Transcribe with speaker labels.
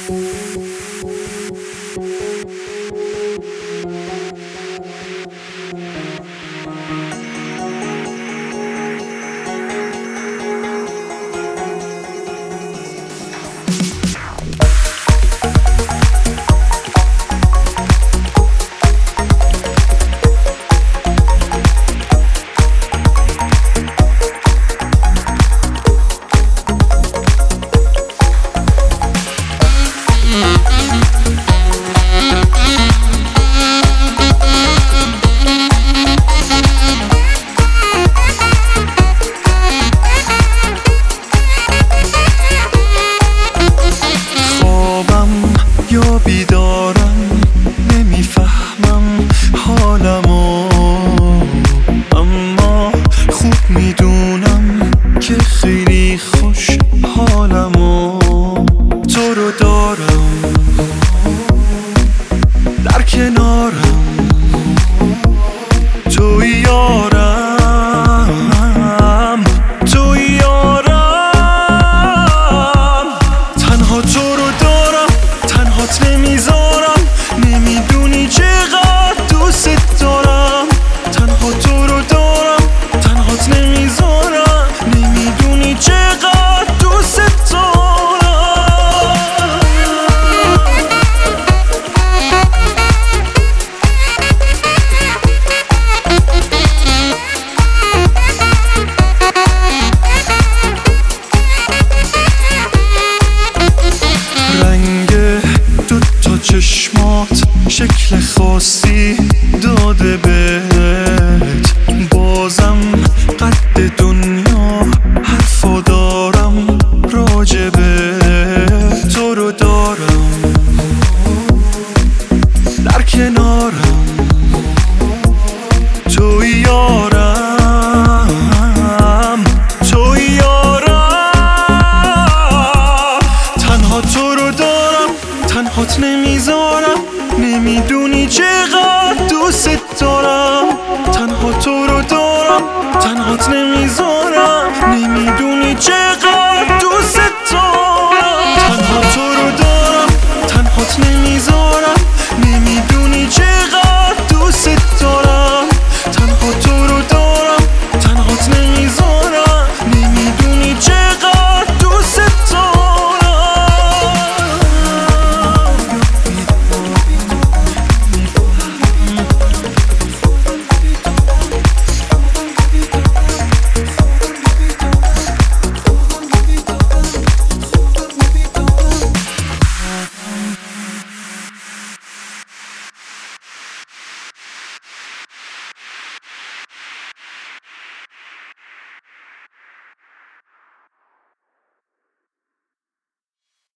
Speaker 1: یا بیدارم نمیفهمم حالمو، اما خوب میدونم که خیلی خوش حالمو. تو رو دارم در کنارم، توی یارم، توی یارم. تنها تو رو دارم، تنهات نمیذارم، نمیدونی چقدر دوست دارم. تنها تو رو دارم، تنهات نمیذارم، نمیدونی چقدر دوست دارم. چشمات شکل خاصی داده بهت، بازم قد دنیا حرفا دارم راجبه. تو رو دارم در کنارم، توی یارم، توی یارم. تنها تو رو دارم، تنهات نمیذارم، نمیدونی چقدر دوست دارم. تنها تو رو دارم، تنهات نمیذارم.